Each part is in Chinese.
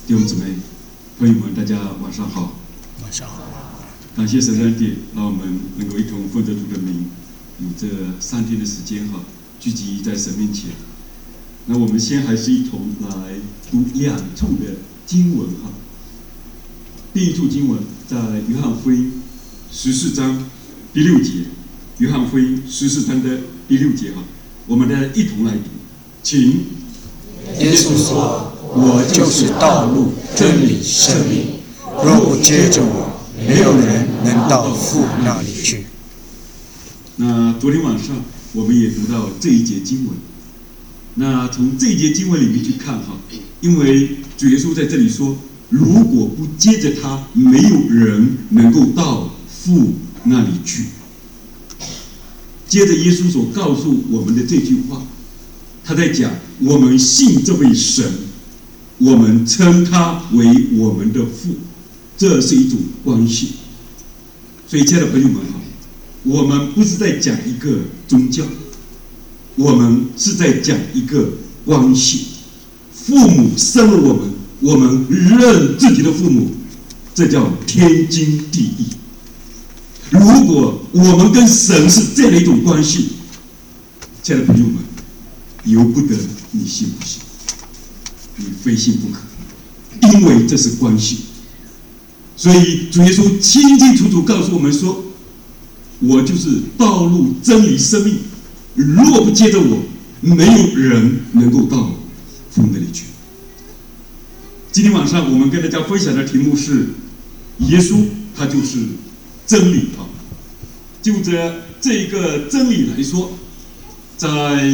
弟兄姊妹、朋友们，大家晚上好。 晚上好。 感谢神的恩典，让我们能够一同奉着主的名，有这3天的时间聚集在神面前。那我们先还是一同来读2处的经文第一处经文在约翰福音14章第6节，约翰福音14章的第6节我们大家一同来读，请。 耶稣说：“我就是道路、真理、生命，若不接着我，没有人能到父那里去。” 那昨天晚上我们也读到这一节经文。那从这一节经文里面去看因为主耶稣在这里说，如果不接着他，没有人能够到父那里去。接着耶稣所告诉我们的这句话，他在讲我们信这位神，我们称他为我们的父，这是一种关系。所以亲爱的朋友们我们不是在讲一个宗教，我们是在讲一个关系。父母生了我们，我们认自己的父母，这叫天经地义。如果我们跟神是这样的一种关系，亲爱的朋友们，由不得你信不信，你非信不可，因为这是关系。所以主耶稣清清楚楚告诉我们说，我就是道路、真理、生命，若不接着我，没有人能够到父那里去。今天晚上我们跟大家分享的题目是耶稣他就是真理就着这个真理来说，在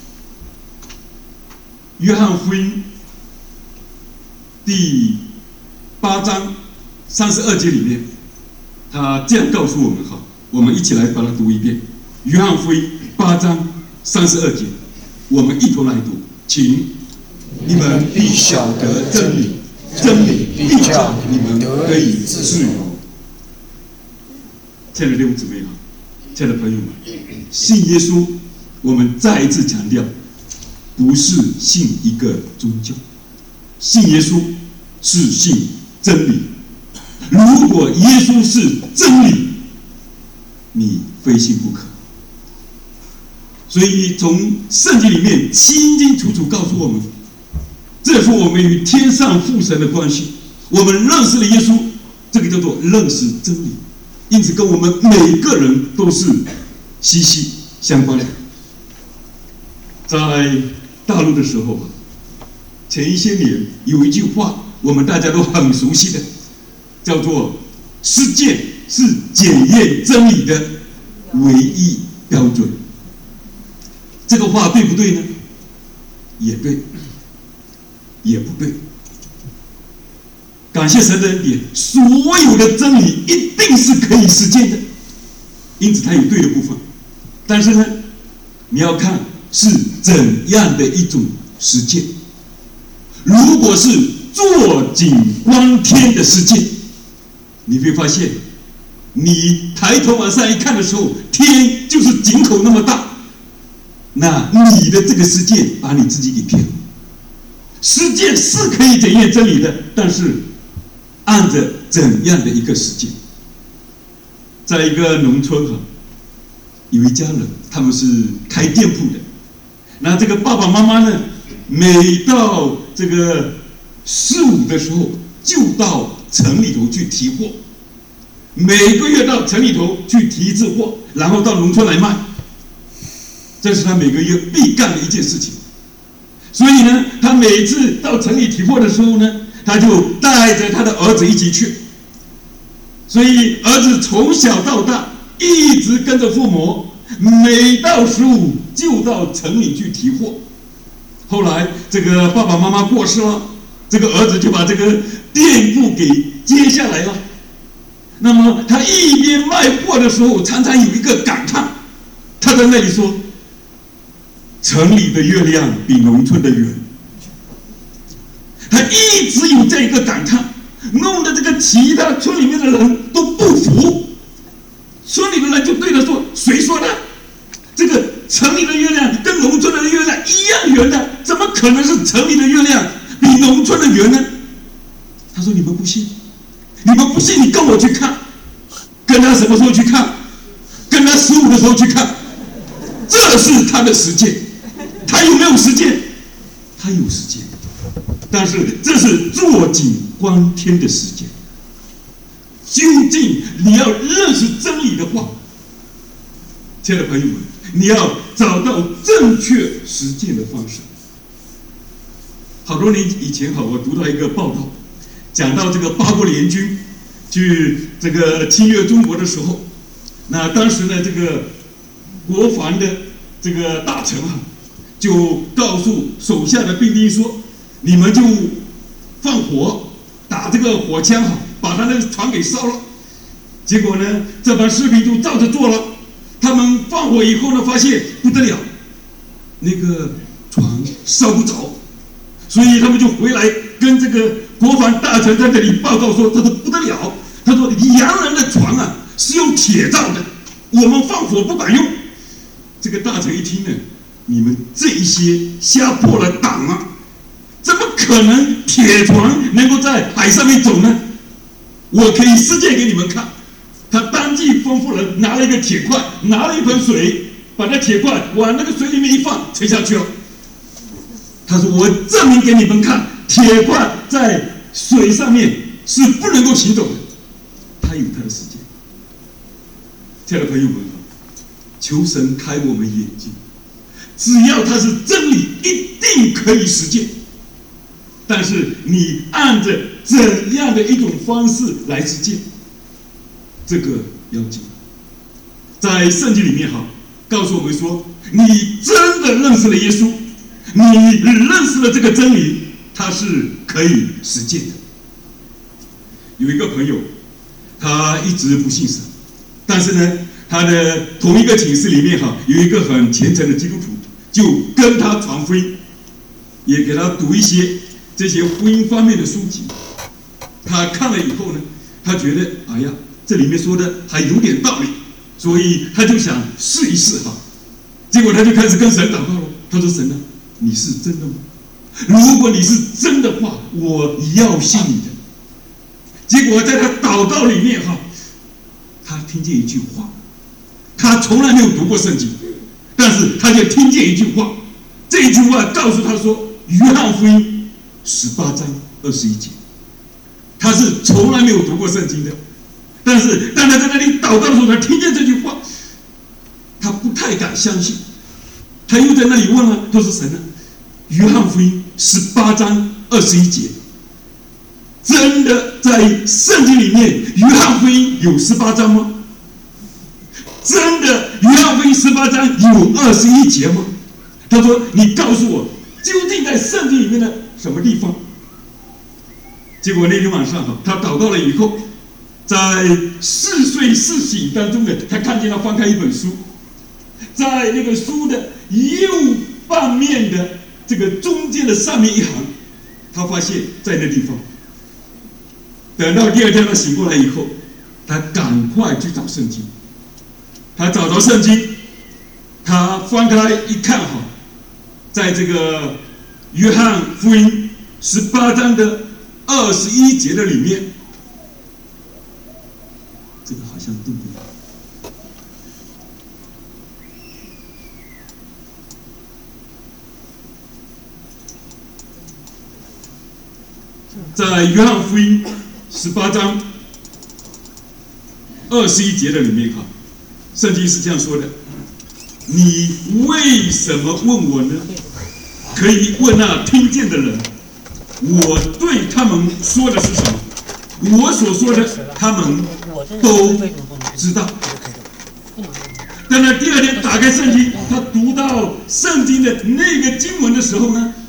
约翰福音第8章32节里面，他这样告诉我们我们一起来把它读一遍。约翰福音8章32节，我们一同来读，请。 你们必晓得真理，真理必叫你们得以自由。 亲爱的弟兄姊妹亲爱的朋友们，信耶稣，我们再一次强调，不是信一个宗教，信耶稣是信真理。如果耶稣是真理，你非信不可。所以从圣经里面清清楚楚告诉我们，这是我们与天上父神的关系。我们认识了耶稣，这个叫做认识真理，因此跟我们每个人都是息息相关的。在大陆的时候前一些年有一句话我们大家都很熟悉的，叫做实践是检验真理的唯一标准。这个话对不对呢？也对，也不对。感谢神的恩典，所有的真理一定是可以实践的，因此它有对的部分。但是呢，你要看是怎样的一种实践。如果是坐井观天的实践，你会发现，你抬头往上一看的时候，天就是井口那么大。那你的这个实践把你自己给骗了。实践是可以检验真理的，但是按着怎样的一个实践？在一个农村有一家人，他们是开店铺的。那这个爸爸妈妈呢，每到这个4、5的时候，就到城里头去提货，每个月到城里头去提一次货，然后到农村来卖。这是他每个月必干的一件事情。所以呢，他每次到城里提货的时候呢，他就带着他的儿子一起去。所以儿子从小到大一直跟着父母，每到15就到城里去提货。后来这个爸爸妈妈过世了，这个儿子就把这个店铺给接下来了。那么他一边卖货的时候，常常有一个感叹，他在那里说，城里的月亮比农村的圆。他一直有这一个感叹，弄得这个其他村里面的人都不服。村里的人就对他说，谁说的？这个城里的月亮跟农村的月亮一样圆的，怎么可能是城里的月亮比农村的圆呢？ 他说：“你们不信，你们不信，你跟我去看，跟他什么时候去看？跟他15的时候去看，这是他的实践。他有没有实践？他有实践，但是这是坐井观天的实践。究竟你要认识真理的话，亲爱的朋友们，你要找到正确实践的方式。好多年以前我读到一个报道，讲到这个八国联军去这个侵略中国的时候，那当时呢，这个国防的这个大臣就告诉手下的兵丁说：“你们就放火打这个火枪把他的船给烧了。”结果呢，这帮士兵就照着做了。他们放火以后呢，发现不得了，那个船烧不着，所以他们就回来跟这个国防大臣在这里报告说：“他说不得了，他说洋人的船是用铁造的，我们放火不管用。”这个大臣一听呢，你们这一些吓破了胆怎么可能铁船能够在海上面走呢？我可以实践给你们看。他当即吩咐人拿了一个铁块，拿了一盆水，把那铁块往那个水里面一放，沉下去了。他说：“我证明给你们看，铁块在水上面是不能够行走的。”他有他的实践。亲爱的朋友们，求神开我们眼睛，只要它是真理，一定可以实践。但是你按着怎样的一种方式来实践，这个要紧。在圣经里面告诉我们说，你真的认识了耶稣，你认识了这个真理，它是可以实践的。有一个朋友，他一直不信神，但是呢，他的同一个寝室里面有一个很虔诚的基督徒，就跟他传福音，也给他读一些这些福音方面的书籍。他看了以后呢，他觉得哎呀，这里面说的还有点道理，所以他就想试一试结果他就开始跟神祷告了。他说：“神你是真的吗？如果你是真的话，我要信你的。”结果在他祷告里面他听见一句话，他从来没有读过圣经，但是他就听见一句话，这一句话告诉他说，约翰福音18章21节。他是从来没有读过圣经的，但是当他在那里祷告的时候，他听见这句话，他不太敢相信。他又在那里问了，他说：“神约翰福音18章21节，真的在圣经里面约翰福音有18章吗？真的约翰福音18章有21节吗？”他说：“你告诉我，究竟在圣经里面的什么地方？”结果那天晚上他祷告了以后，在似睡似醒当中他看见他翻开一本书，在那个书的右半面的这个中间的上面一行，他发现在那地方。等到第二天他醒过来以后，他赶快去找圣经。他找到圣经，他翻开一看在这个约翰福音18章的21节的里面，这个好像动不了。在约翰福音18章21节的里面圣经是这样说的：“你为什么问我呢？可以问那听见的人。我对他们说的是什么？我所说的，他们都知道。”但他第二天打开圣经，他读到圣经的那个经文的时候呢，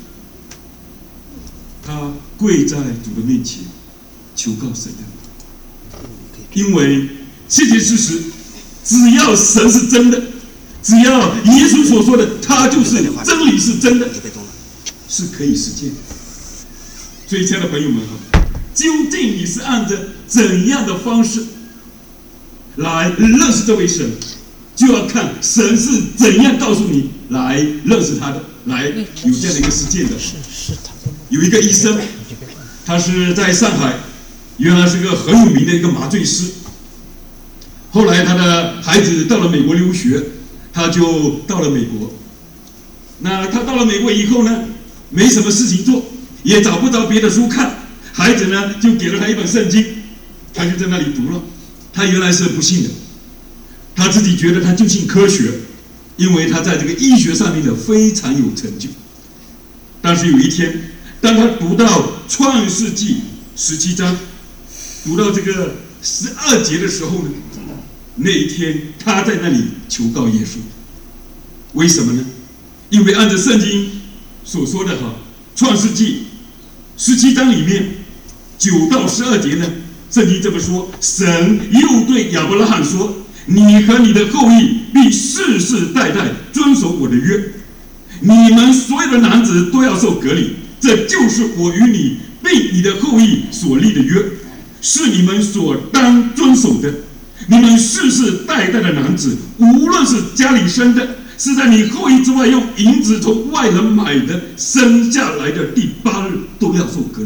他跪在主的面前求告神因为切切实实，只要神是真的，只要耶稣所说的他就是真理是真的，是可以实践的。所以亲爱的朋友们究竟你是按着怎样的方式来认识这位神，就要看神是怎样告诉你来认识他的，来有这样的一个实践的。有一个医生， 他是在上海，原来是个很有名的一个麻醉师。后来他的孩子到了美国留学，他就到了美国。那他到了美国以后呢，没什么事情做，也找不着别的书看，孩子呢就给了他一本圣经，他就在那里读了。他原来是不信的，他自己觉得他就信科学，因为他在这个医学上面的非常有成就。但是有一天，当他读到创世纪17章，读到这个12节的时候呢，那一天他在那里求告耶稣。为什么呢？因为按照圣经所说的创世纪17章里面9到12节呢，圣经这么说：神又对亚伯拉罕说，你和你的后裔必世世代代遵守我的约，你们所有的男子都要受割礼，这就是我与你并你的后裔所立的约，是你们所当遵守的。你们世世代代的男子，无论是家里生的，是在你后裔之外用银子从外人买的，生下来的第8日都要受割礼。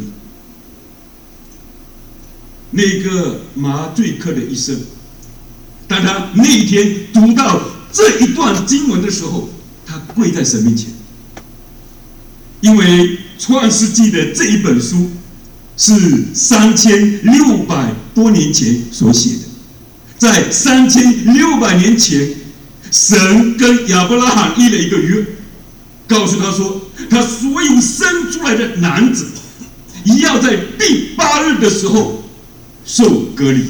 那个麻醉科的医生，当他那一天读到这一段经文的时候，他跪在神面前，因为创世纪的这一本书是3600多年前所写的。在3600年前，神跟亚伯拉罕立了一个约，告诉他说，他所有生出来的男子要在第8日的时候受割礼。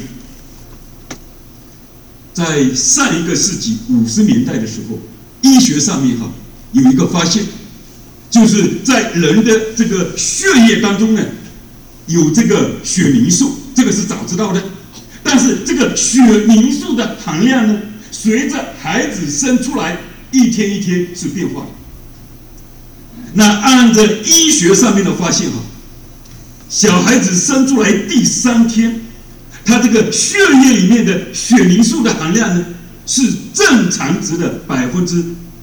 在上一个世纪50年代的时候，医学上面有一个发现，就是在人的这个血液当中呢，有这个血凝素，这个是早知道的。但是这个血凝素的含量呢，随着孩子生出来，一天一天是变化的。那按照医学上面的发现小孩子生出来第3天，他这个血液里面的血凝素的含量呢，是正常值的30%。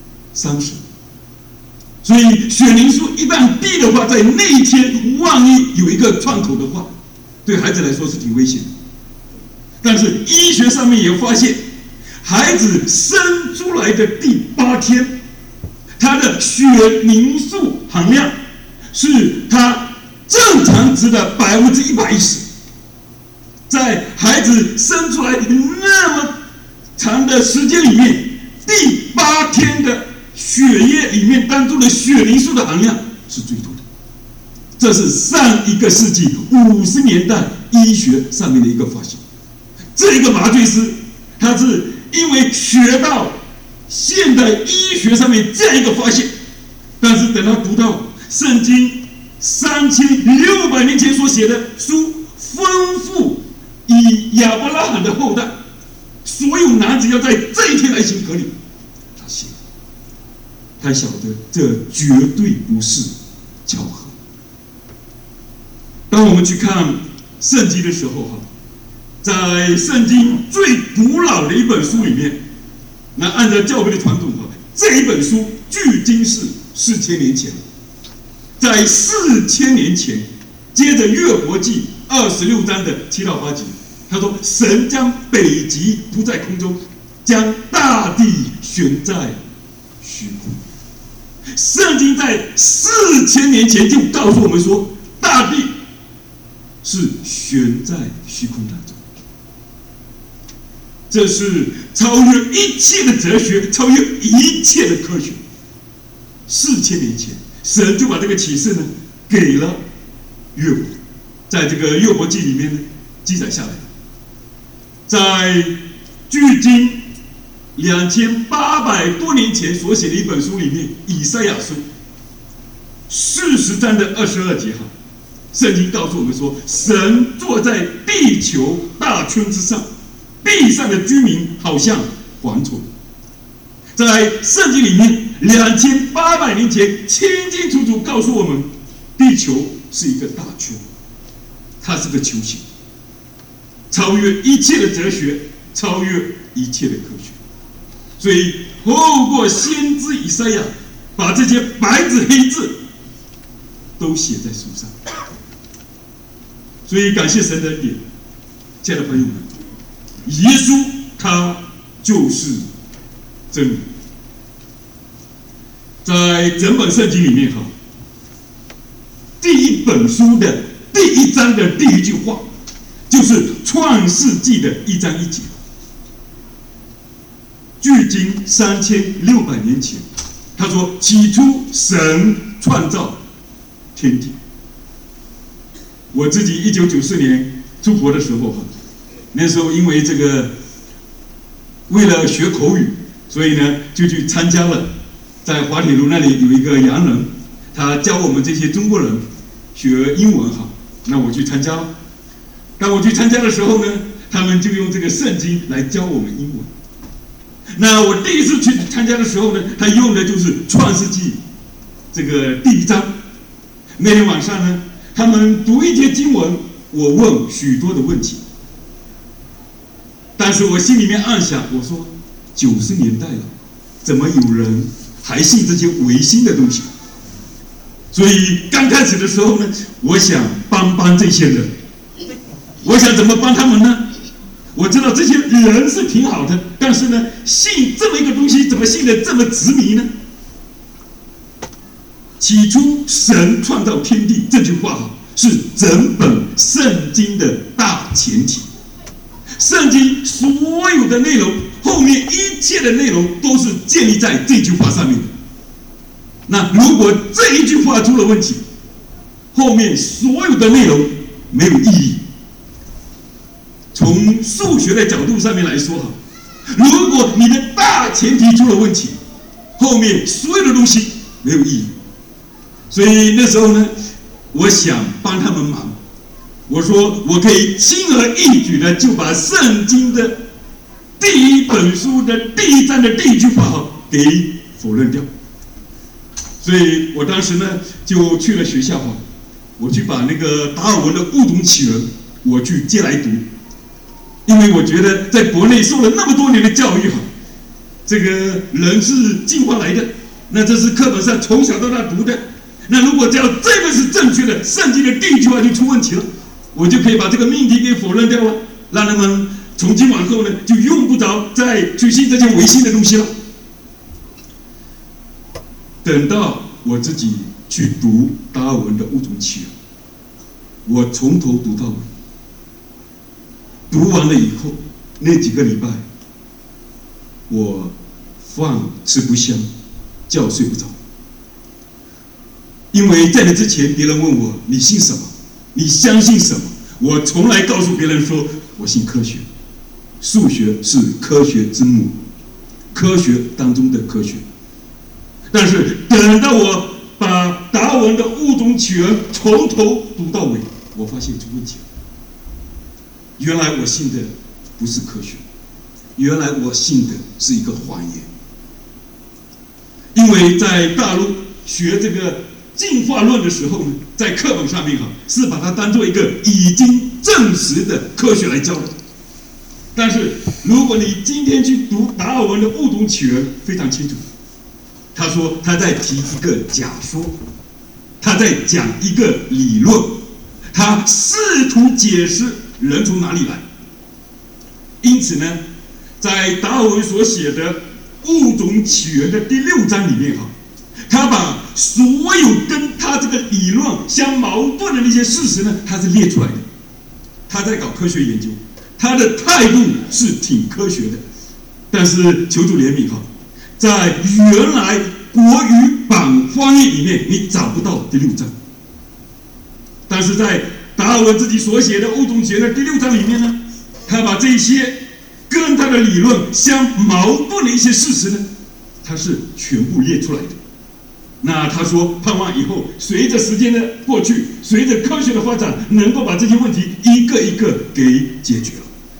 所以血凝素一旦低的话，在那一天万一有一个创口的话，对孩子来说是挺危险的。但是医学上面也发现，孩子生出来的第8天，他的血凝素含量是他正常值的110%。在孩子生出来那么长的时间里面，第8天的血液里面当中的血凝素的含量是最多的。这是上一个世纪50年代医学上面的一个发现。这个麻醉师，他是因为学到现代医学上面这样一个发现，但是等他读到圣经3600年前所写的书，吩咐以亚伯拉罕的后代，所有男子要在这一天来行割礼，他信，他晓得这绝对不是巧合。当我们去看圣经的时候在圣经最古老的一本书里面，那按照教会的传统这一本书距今是4000年前。在4000年前，接着约伯记26章的7到8节，他说神将北极铺在空中，将大地悬在虚空。圣经在4000年前就告诉我们说，大地是悬在虚空当中。这是超越一切的哲学，超越一切的科学。4000年前，神就把这个启示呢给了约伯，在这个约伯记里面呢记载下来。在距今2800多年前所写的一本书里面，以赛亚书40章的22节圣经告诉我们说，神坐在地球大圈之上，地上的居民好像蝗虫。在圣经里面2800年前清清楚楚告诉我们，地球是一个大圈，它是个球形，超越一切的哲学，超越一切的科学。所以透过先知以赛亚，把这些白纸黑字都写在书上。 所以感谢神的恩典，亲爱的朋友们，耶稣他就是真理。在整本圣经里面第一本书的第1章的第1句话，就是创世纪的1章1节。距今3600年前，他说：“起初神创造天地。”我自己1994年出国的时候那时候因为这个为了学口语，所以呢就去参加了，在滑铁卢那里有一个洋人，他教我们这些中国人学英文那我去参加了。当我去参加的时候呢，他们就用这个圣经来教我们英文。那我第一次去参加的时候呢，他用的就是创世纪这个第1章。那天晚上呢，他们读一节经文，我问许多的问题，但是我心里面暗想，我说90年代了，怎么有人还信这些唯心的东西？所以刚开始的时候呢，我想帮这些人，我想怎么帮他们呢？我知道这些人是挺好的，但是呢，信这么一个东西，怎么信得这么执迷呢？起初神创造天地这句话是整本圣经的大前提。圣经所有的内容，后面一切的内容都是建立在这句话上面的。那如果这一句话出了问题，后面所有的内容没有意义。从数学的角度上面来说如果你的大前提出了问题，后面所有的东西没有意义。所以那时候呢，我想帮他们忙，我说我可以轻而易举的就把圣经的第1本书的第1章的第1句话给否认掉。所以我当时呢就去了学校我去把那个达尔文的《物种起源》我去借来读。因为我觉得在国内受了那么多年的教育这个人是进化来的，那这是课本上从小到大读的。那如果只要这个是正确的，圣经的第1句话就出问题了，我就可以把这个命题给否认掉了，让他们从今往后呢就用不着再去信这些唯心的东西了。等到我自己去读达尔文的《物种起源》，我从头读到尾。读完了以后，那几个礼拜，我饭吃不香，觉睡不着。因为在那之前，别人问我你信什么，你相信什么，我从来告诉别人说我信科学，数学是科学之母，科学当中的科学。但是等到我把达尔文的《物种起源》从头读到尾，我发现出问题了。原来我信的不是科学，原来我信的是一个谎言。因为在大陆学这个进化论的时候呢，在课本上面是把它当做一个已经证实的科学来教的。但是如果你今天去读达尔文的《物种起源》，非常清楚，他说他在提一个假说，他在讲一个理论，他试图解释人从哪里来。因此呢，在达尔文所写的《物种起源》的第6章里面他把所有跟他这个理论相矛盾的那些事实呢，他是列出来的。他在搞科学研究，他的态度是挺科学的。但是求主怜悯在原来国语版翻译里面你找不到第6章，但是在达尔文自己所写的《物种起源》的第6章里面呢，他把这些跟他的理论相矛盾的一些事实呢，他是全部列出来的。那他说盼望以后随着时间的过去，随着科学的发展，能够把这些问题一个一个给解决了。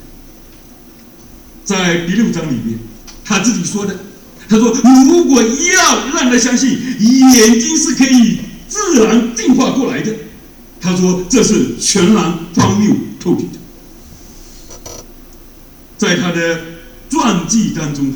在第6章里面他自己说的，他说如果要让他相信眼睛是可以自然进化过来的，他说这是全然荒谬透顶的。在他的传记当中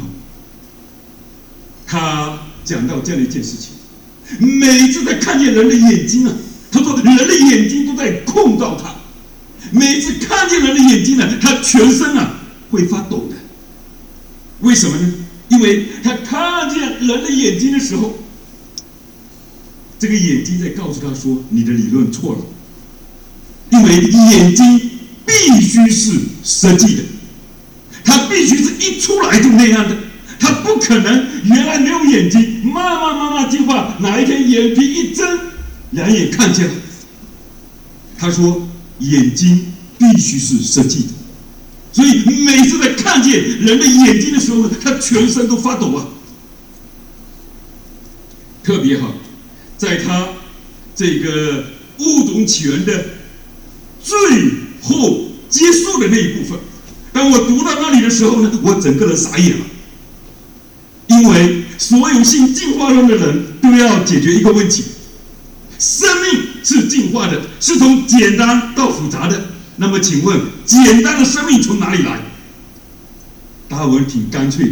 他讲到这样的一件事情，每次他看见人的眼睛他说人的眼睛都在控告他， 每次看见人的眼睛呢，他全身会发抖的。为什么呢？因为他看见人的眼睛的时候，这个眼睛在告诉他说：“你的理论错了。”因为眼睛必须是设计的，它必须是一出来就那样的，它不可能原来没有眼睛，慢慢进化，哪一天眼皮一睁，两眼看见了。他说眼睛必须是设计的，所以每次在看见人的眼睛的时候呢，他全身都发抖啊。特别好，在他这个物种起源的最后结束的那一部分，当我读到那里的时候呢，我整个人傻眼了。因为所有信进化论的人都要解决一个问题：生命是进化的，是从简单到复杂的。那么，请问，简单的生命从哪里来？达尔文挺干脆的，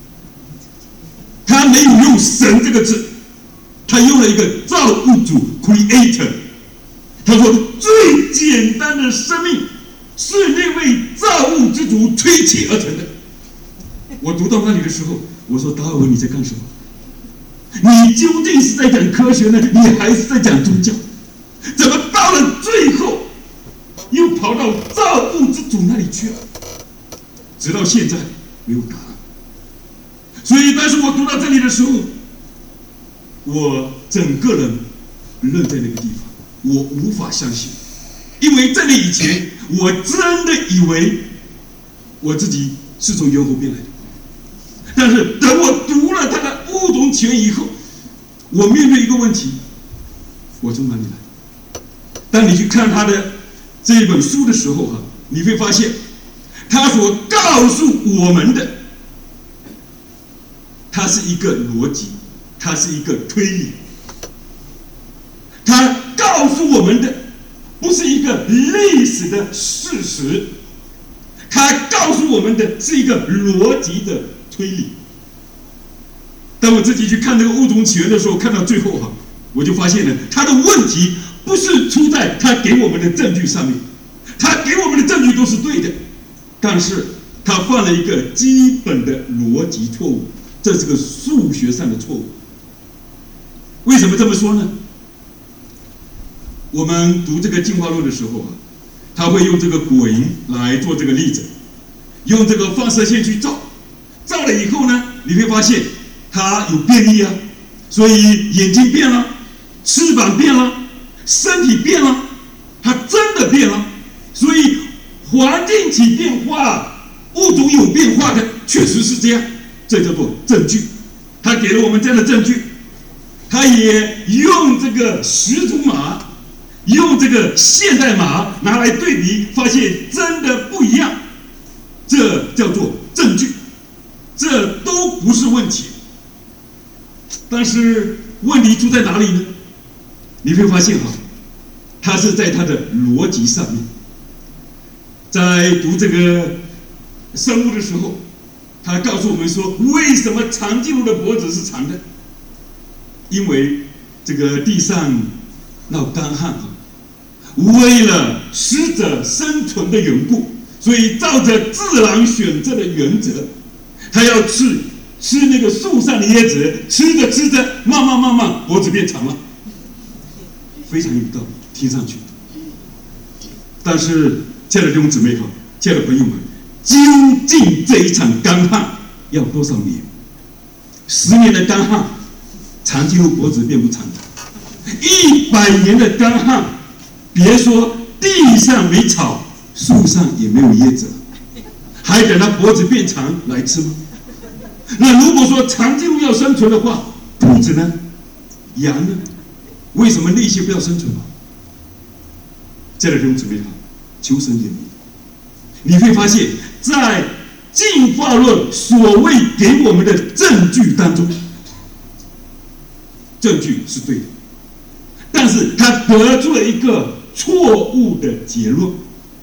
他没有用“神”这个字，他用了一个造物主 （creator）。他说，最简单的生命是那位造物之主推起而成的。我读到那里的时候，我说：“达尔文，你在干什么？你究竟是在讲科学呢，你还是在讲宗教？怎么到了最后，又跑到造物之主那里去了？直到现在没有答案。所以，但是我读到这里的时候，我整个人愣在那个地方。”我无法相信，因为在那以前，我真的以为我自己是从猿猴变来的。但是等我读了他的物种起源以后，我面对一个问题：我从哪里来？当你去看他的这一本书的时候你会发现，他所告诉我们的，它是一个逻辑，它是一个推理。他告诉我们的不是一个历史的事实，他告诉我们的是一个逻辑的推理。当我自己去看这个物种起源的时候，看到最后我就发现了他的问题不是出在他给我们的证据上面，他给我们的证据都是对的，但是他犯了一个基本的逻辑错误，这是个数学上的错误。为什么这么说呢？我们读这个进化论的时候他会用这个果蝇来做这个例子，用这个放射线去照了以后呢，你会发现它有变异所以眼睛变了，翅膀变了，身体变了，它真的变了。所以环境起变化，物种有变化的，确实是这样，这叫做证据。他给了我们这样的证据，他也用这个始祖马，用这个现代马拿来对比，发现真的不一样，这叫做证据，这都不是问题。但是问题出在哪里呢？你会发现它是在它的逻辑上面。在读这个生物的时候，他告诉我们说，为什么长颈鹿的脖子是长的？因为这个地上闹干旱为了适者生存的缘故，所以照着自然选择的原则，他要吃那个树上的叶子，吃着，慢慢脖子变长了，非常有道理，听上去。但是，亲爱的弟兄姊妹亲爱的朋友们，究竟这一场干旱要多少年？10年的干旱，长颈鹿脖子变不长；100年的干旱，别说地上没草，树上也没有叶子了，还等它脖子变长来吃吗？那如果说长颈鹿要生存的话，兔子呢？羊呢？为什么那些不要生存吗？亲爱的弟兄姊妹求神怜悯。你会发现在进化论所谓给我们的证据当中，证据是对的，但是他得出了一个错误的结论。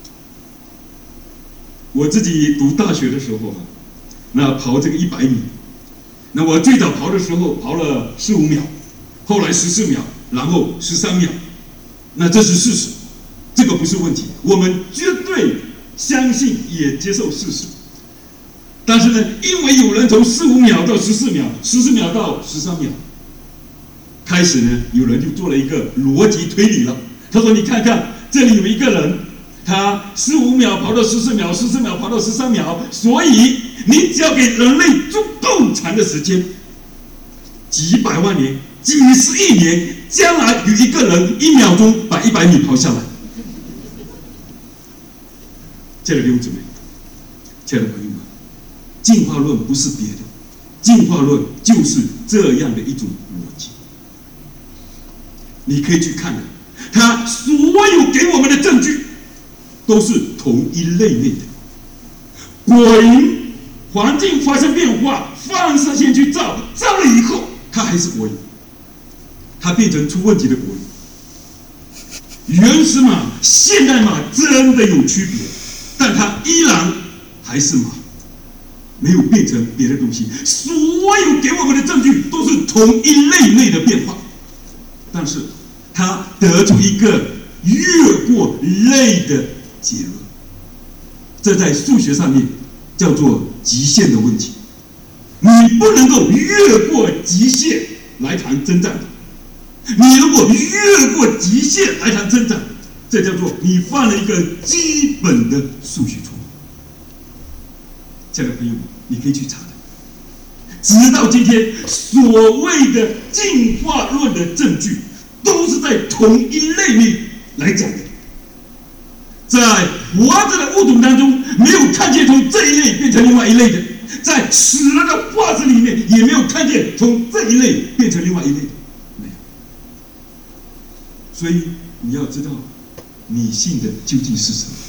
我自己读大学的时候那跑这个100米，那我最早跑的时候跑了15秒，后来14秒，然后13秒，那这是事实。 这个不是问题，我们绝对相信也接受事实。但是呢，因为有人从15秒到14秒，14秒到13秒，开始呢，有人就做了一个逻辑推理了。他说：“你看看，这里有一个人，他15秒跑到14秒，14秒跑到13秒，所以你只要给人类足够长的时间，几百万年、几十亿年，将来有一个人1秒钟把100米跑下来。”亲爱的弟兄姊妹，亲爱的朋友们，进化论不是别的，进化论就是这样的一种逻辑。你可以去看看，他所有给我们的证据都是同一类的。果蝇环境发生变化，放射线去照，照了以后，它还是果蝇，它变成出问题的果蝇。原始马、现代马真的有区别，但它依然还是马，没有变成别的东西。所有给我们的证据都是同一类内的变化，但是它得出一个越过类的结论，这在数学上面叫做极限的问题。你不能够越过极限来谈增长，你如果越过极限来谈增长，这叫做你犯了一个基本的数学错误。亲爱的朋友们，你可以去查的。直到今天，所谓的进化论的证据都是在同一类里来讲的。在活着的物种当中，没有看见从这一类变成另外一类的；在死了的化石里面，也没有看见从这一类变成另外一类的，没有。所以你要知道，你信的究竟是什么？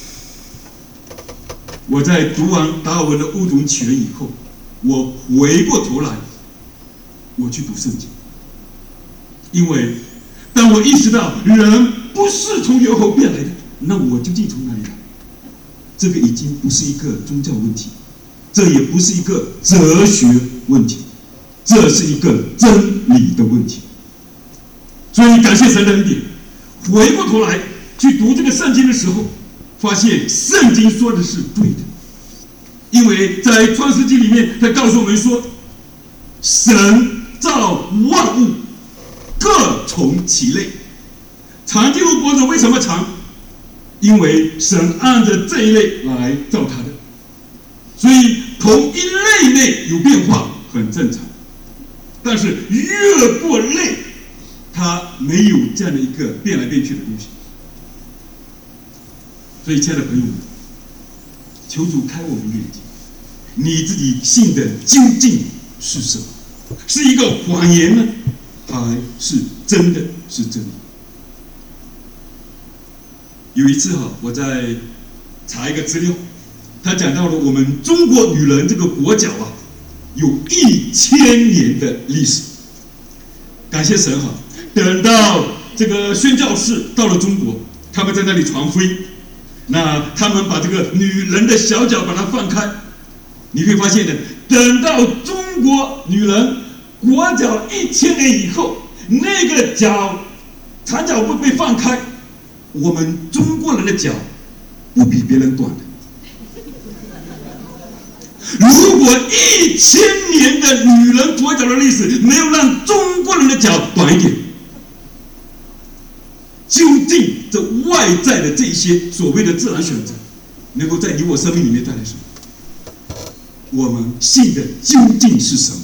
我在读完达尔文的《物种起源》以后，我回过头来，我去读圣经，因为当我意识到人不是从猿猴变来的，那我究竟从哪里来？这个已经不是一个宗教问题，这也不是一个哲学问题，这是一个真理的问题。所以感谢神的恩典，回过头来去读这个圣经的时候，发现圣经说的是对的，因为在创世纪里面，他告诉我们说，神造万物各从其类。长颈鹿脖子为什么长？因为神按着这一类来造它的，所以同一类内有变化很正常，但是越过类，它没有这样的一个变来变去的东西。所以亲爱的朋友们，求主开我们眼睛，你自己信的究竟是什么？是一个谎言呢，还是真的是真理？有一次我在查一个资料，他讲到了我们中国女人这个国脚有1000年的历史。感谢神等到这个宣教士到了中国，他们在那里传福音，那他们把这个女人的小脚把它放开，你会发现呢，等到中国女人国脚1000年以后，那个脚长脚不被放开，我们中国人的脚不比别人短的。如果1000年的女人跛脚的历史没有让中国人的脚短一点，究竟这外在的这些所谓的自然选择，能够在你我生命里面带来什么？我们信的究竟是什么？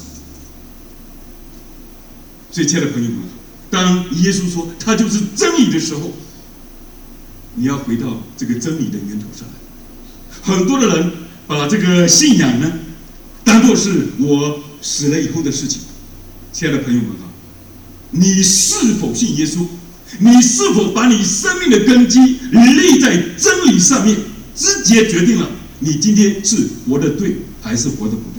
所以，亲爱的朋友们，当耶稣说他就是真理的时候，你要回到这个真理的源头上来。很多的人把这个信仰呢，当作是我死了以后的事情。亲爱的朋友们你是否信耶稣？你是否把你生命的根基立在真理上面，直接决定了你今天是活得对还是活得不对？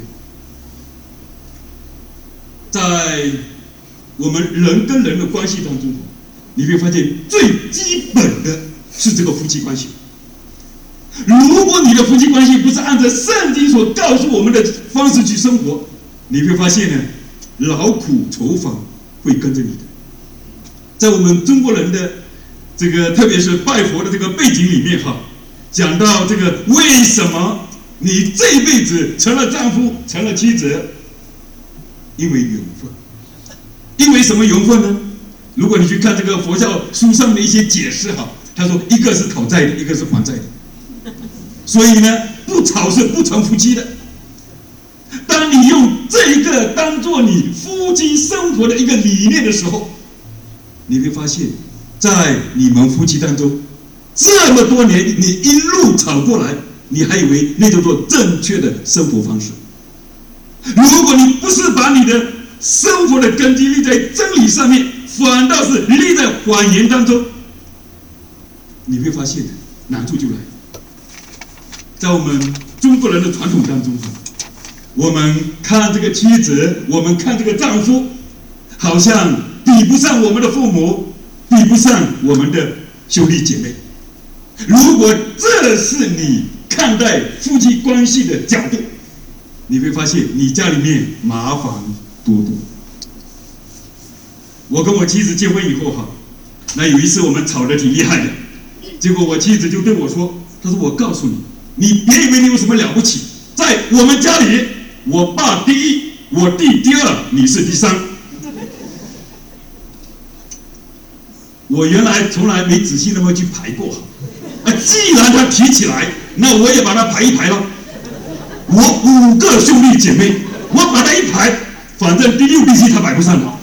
在我们人跟人的关系当中，你会发现最基本的是这个夫妻关系。如果你的夫妻关系不是按照圣经所告诉我们的方式去生活，你会发现呢，劳苦愁烦会跟着你的。在我们中国人的这个特别是拜佛的这个背景里面哈，讲到这个为什么你这一辈子成了丈夫，成了妻子，因为缘分。因为什么缘分呢？如果你去看这个佛教书上的一些解释哈，他说一个是讨债的，一个是还债的，所以呢，不吵是不成夫妻的。当你用这一个当做你夫妻生活的一个理念的时候，你会发现，在你们夫妻当中，这么多年你一路吵过来，你还以为那叫做正确的生活方式。如果你不是把你的生活的根基立在真理上面，反倒是立在谎言当中，你会发现难处就来了。在我们中国人的传统当中，我们看这个妻子，我们看这个丈夫，好像比不上我们的父母，比不上我们的兄弟姐妹。如果这是你看待夫妻关系的角度，你会发现你家里面麻烦多多。我跟我妻子结婚以后哈，那有一次我们吵得挺厉害的，结果我妻子就对我说：“她说我告诉你，你别以为你有什么了不起，在我们家里，我爸第一，我弟第二，你是第三。”我原来从来没仔细那么去排过哈，既然他提起来，那我也把它排一排了。我5个兄弟姐妹，我把它一排，反正第6、第7他摆不上的。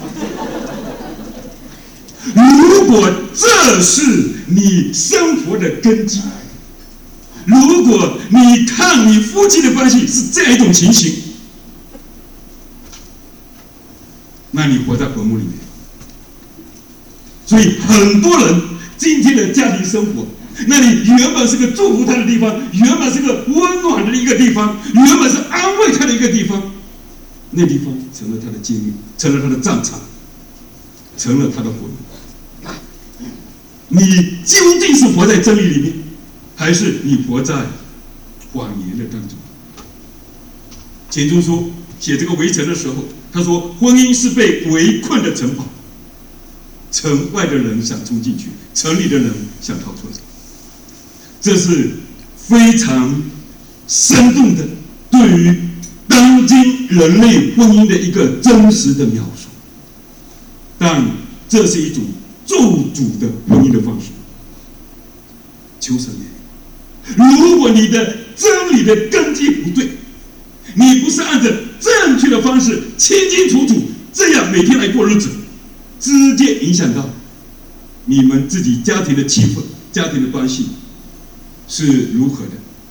如果这是你生活的根基，如果你看你夫妻的关系是这样一种情形，那你活在坟墓里面。所以很多人今天的家庭生活，那里原本是个祝福他的地方，原本是个温暖的一个地方，原本是安慰他的一个地方，那地方成了他的监狱，成了他的战场，成了他的坟墓。你究竟是活在真理里面，还是你活在谎言的当中？钱钟书写这个《围城》的时候，他说婚姻是被围困的城堡，城外的人想冲进去，城里的人想逃出来。这是非常生动的对于当今人类婚姻的一个真实的描述，但这是一种咒诅的婚姻的方式。求神怜，如果你的真理的根基不对，你不是按照正确的方式清清楚楚这样每天来过日子，直接影响到你们自己家庭的气氛、家庭的关系是如何的。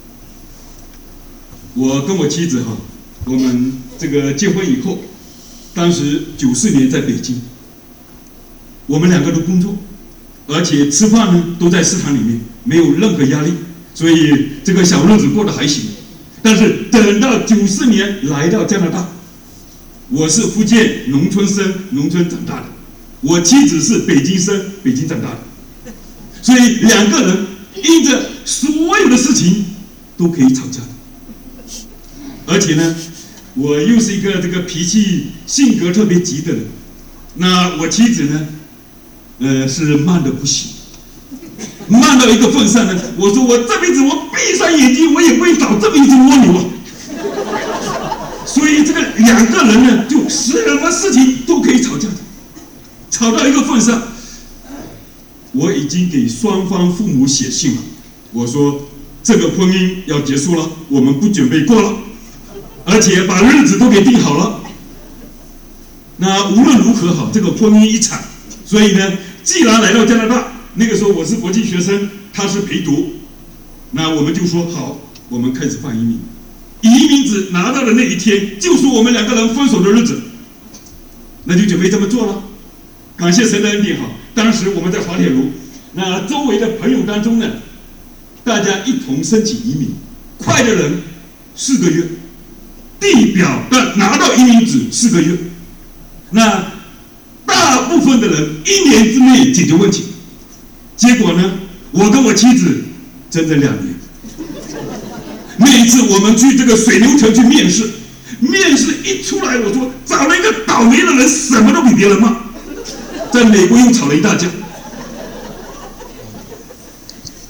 我跟我妻子哈，我们这个结婚以后，当时94年在北京，我们2个都工作，而且吃饭呢都在食堂里面，没有任何压力，所以这个小日子过得还行。但是等到94年来到加拿大，我是福建农村生，农村长大的，我妻子是北京生，北京长大的，所以2个人因着所有的事情都可以吵架。而且呢，我又是一个这个脾气性格特别急的人，那我妻子呢，是慢的不行，慢到一个份上呢，我说我这辈子我闭上眼睛我也不会找这么一只蜗牛啊。所以这个2个人呢，就什么事情都可以吵架的，吵到一个份上，我已经给双方父母写信了，我说这个婚姻要结束了，我们不准备过了，而且把日子都给定好了。那无论如何好，这个婚姻一场，所以呢，既然来到加拿大，那个时候我是国际学生，他是陪读，那我们就说好，我们开始办移民。移民纸拿到的那一天，就是我们2个人分手的日子，那就准备这么做了。感谢神的恩典好，当时我们在滑铁卢，那周围的朋友当中呢，大家一同申请移民，快的人4个月，地表但拿到移民纸4个月，那大部分的人1年之内解决问题。结果呢，我跟我妻子整整2年。那一次我们去这个水牛城去面试，面试一出来，我说找了一个倒霉的人，什么都比别人慢。在美国又吵了一大架，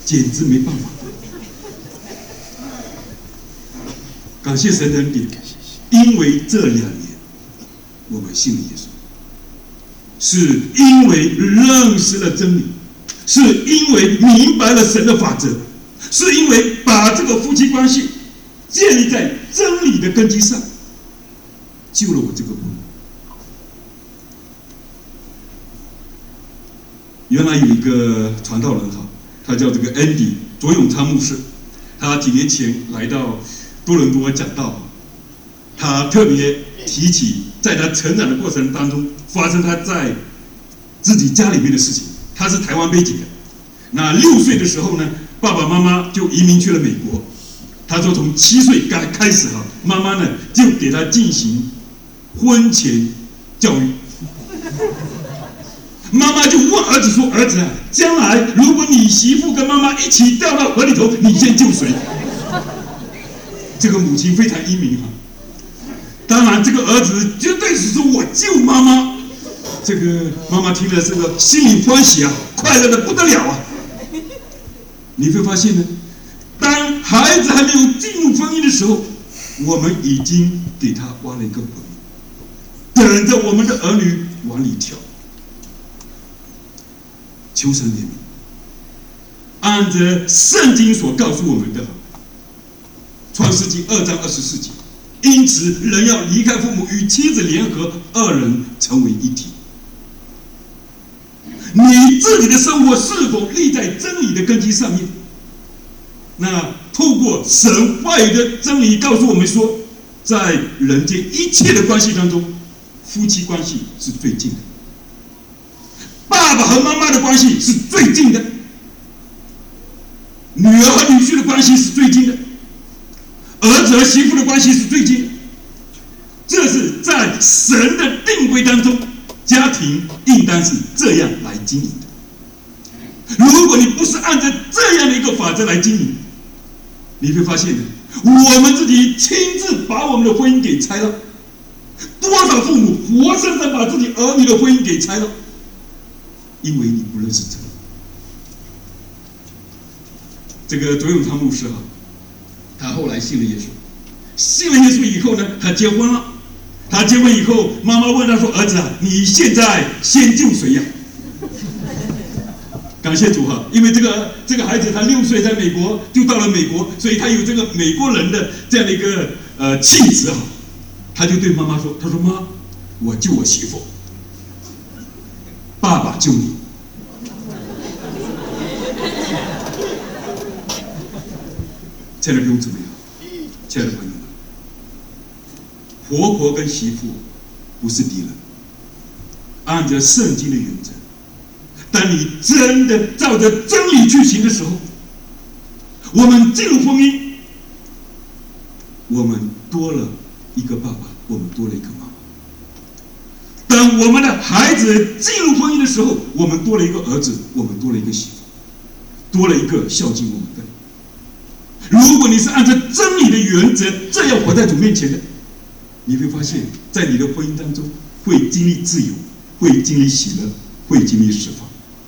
简直没办法。感谢神的恩典，因为这2年我们信了耶稣，是因为认识了真理，是因为明白了神的法则，是因为把这个夫妻关系建立在真理的根基上，救了我这个朋友。原来有一个传道人他叫这个 Andy 卓永昌牧师，他几年前来到多伦多讲道，他特别提起在他成长的过程当中发生他在自己家里面的事情。他是台湾背景的，那6岁的时候呢，爸爸妈妈就移民去了美国。他说从7岁开始妈妈呢就给他进行婚前教育。妈妈就问儿子说：“儿子啊，将来如果你媳妇跟妈妈一起掉到河里头，你先救谁？”这个母亲非常英明当然，这个儿子绝对是说我救妈妈。这个妈妈听了这个心里欢喜快乐的不得了你会发现呢，当孩子还没有进入婚姻的时候，我们已经给他挖了一个坟，等着我们的儿女往里跳。求神怜悯，按着圣经所告诉我们的创世纪2章24节，因此人要离开父母，与妻子联合，2人成为一体。你自己的生活是否立在真理的根基上面？那透过神话语的真理告诉我们说，在人间一切的关系当中，夫妻关系是最近的，爸爸和妈妈的关系是最近的，女儿和女婿的关系是最近的，儿子和媳妇的关系是最近的。这是在神的定规当中，家庭应当是这样来经营的。如果你不是按照这样的一个法则来经营，你会发现我们自己亲自把我们的婚姻给拆了。多少父母活生生把自己儿女的婚姻给拆了，因为你不认识真理。这个卓永昌牧师他后来信了耶稣，信了耶稣以后呢，他结婚了。他结婚以后，妈妈问他说：“儿子啊，你现在先救谁呀？”感谢主因为这个孩子他6岁在美国就到了美国，所以他有这个美国人的这样的一个气质他就对妈妈说：“他说妈，我救我媳妇，爸爸救你。”亲爱的弟兄姊妹亲爱的朋友们，婆婆跟媳妇不是敌人。按照圣经的原则，当你真的照着真理去行的时候，我们进入婚姻，我们多了一个爸爸，我们多了一个妈妈。当我们的孩子进入婚姻的时候，我们多了一个儿子，我们多了一个媳妇，多了一个孝敬我们的。如果你是按照真理的原则这样活在主面前的，你会发现在你的婚姻当中会经历自由，会经历喜乐，会经历释放。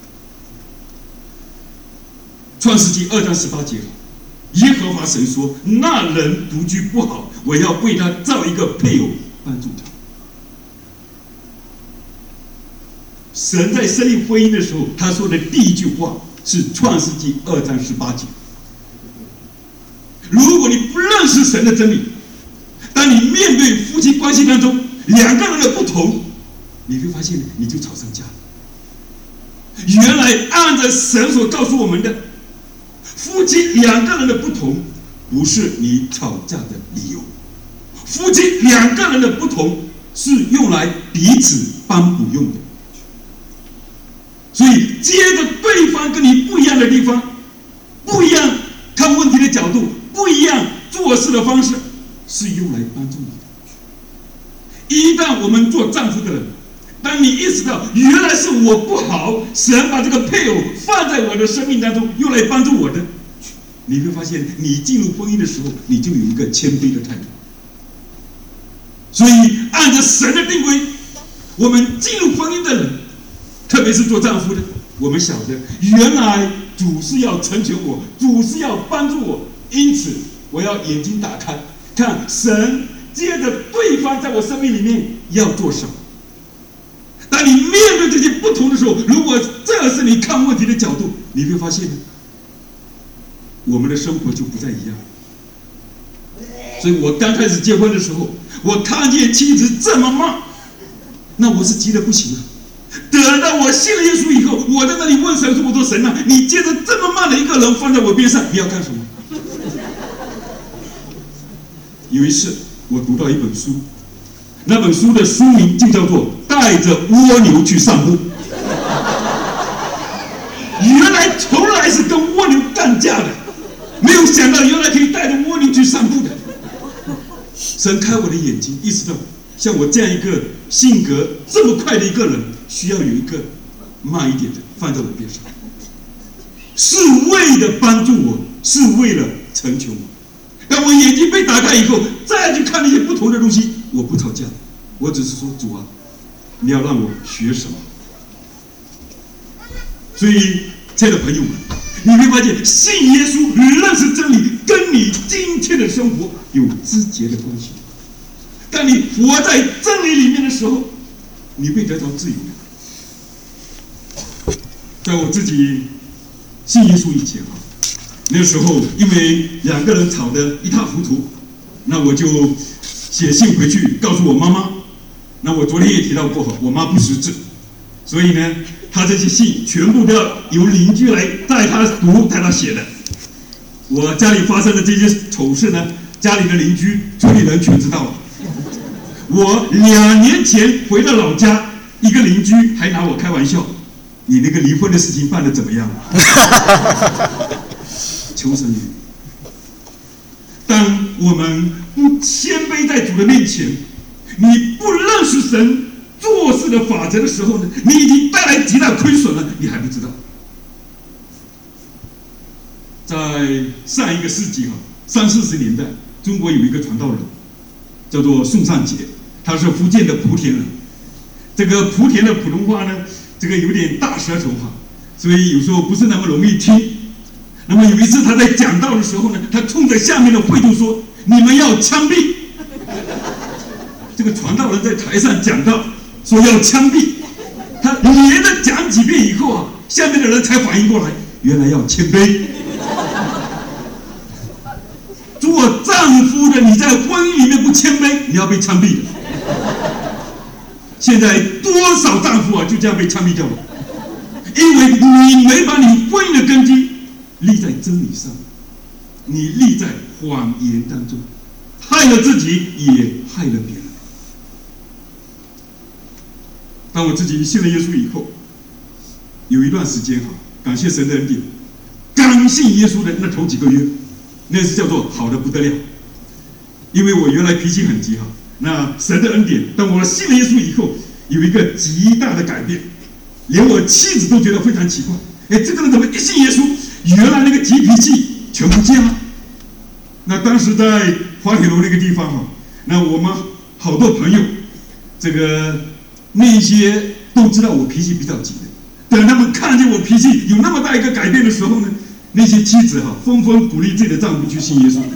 创世纪2章18节，耶和华神说：“那人独居不好，我要为他造一个配偶，帮助他。”神在设立婚姻的时候，他说的第一句话是创世纪2章18节。如果你不认识神的真理，当你面对夫妻关系当中两个人的不同，你会发现你就吵上架。原来按照神所告诉我们的，夫妻两个人的不同不是你吵架的理由，夫妻两个人的不同是用来彼此帮补用的。所以接着对方跟你不一样的地方，不一样看问题的角度，不一样做事的方式，是用来帮助你的。一旦我们做丈夫的人，当你意识到原来是我不好，神把这个配偶放在我的生命当中用来帮助我的，你会发现你进入婚姻的时候，你就有一个谦卑的态度。所以按照神的定规，我们进入婚姻的人，特别是做丈夫的，我们晓得原来主是要成全我，主是要帮助我，因此我要眼睛打开，看神接着对方在我生命里面要做什么。当你面对这些不同的时候，如果这是你看问题的角度，你会发现呢，我们的生活就不再一样。所以我刚开始结婚的时候，我看见妻子这么骂，那我是急得不行啊。等到我信了耶稣以后，我在那里问神说：“我说神啊，你接着这么骂的一个人放在我边上，你要干什么？”有一次，我读到一本书，那本书的书名就叫做《带着蜗牛去散步》。原来从来是跟蜗牛干架的，没有想到原来可以带着蜗牛去散步的。神开我的眼睛，意识到像我这样一个性格这么快的一个人，需要有一个慢一点的放在我边上，是为了帮助我，是为了成全我。当我眼睛被打开以后，再去看那些不同的东西，我不吵架，我只是说主啊，你要让我学什么？所以，亲爱的朋友们，你会发现信耶稣、认识真理，跟你今天的生活有直接的关系。当你活在真理里面的时候，你会得到自由的。在我自己信耶稣以前啊，那时候因为两个人吵得一塌糊涂，那我就写信回去告诉我妈妈。那我昨天也提到过，我妈不识字，所以呢，她这些信全部都要由邻居来带她读、带她写的。我家里发生的这些丑事呢，家里的邻居、村里人全知道了。我2年前回到老家，一个邻居还拿我开玩笑：“你那个离婚的事情办得怎么样？”求神语。当我们不谦卑在主的面前，你不认识神做事的法则的时候呢，你已经带来极大亏损了，你还不知道。在上一个世纪30、40年代，中国有一个传道人，叫做宋尚杰，他是福建的莆田人。这个莆田的普通话呢，这个有点大舌头所以有时候不是那么容易听。那么有一次他在讲道的时候呢，他冲着下面的会众说：“你们要枪毙！”这个传道人在台上讲道，说要枪毙。他连着讲几遍以后下面的人才反应过来，原来要谦卑。做丈夫的，你在婚姻里面不谦卑，你要被枪毙的。现在多少丈夫就这样被枪毙掉了，因为你没把你婚姻的根基立在真理上，你立在谎言当中，害了自己，也害了别人。当我自己信了耶稣以后，有一段时间感谢神的恩典，刚信耶稣的那头几个月，那是叫做好的不得了。因为我原来脾气很急那神的恩典，当我信了耶稣以后，有一个极大的改变，连我妻子都觉得非常奇怪。这个人怎么一信耶稣，原来那个急脾气全不见了。那当时在滑铁卢那个地方那我们好多朋友，这个那些都知道我脾气比较急的。等他们看见我脾气有那么大一个改变的时候呢，那些妻子纷纷鼓励自己的丈夫去信耶稣。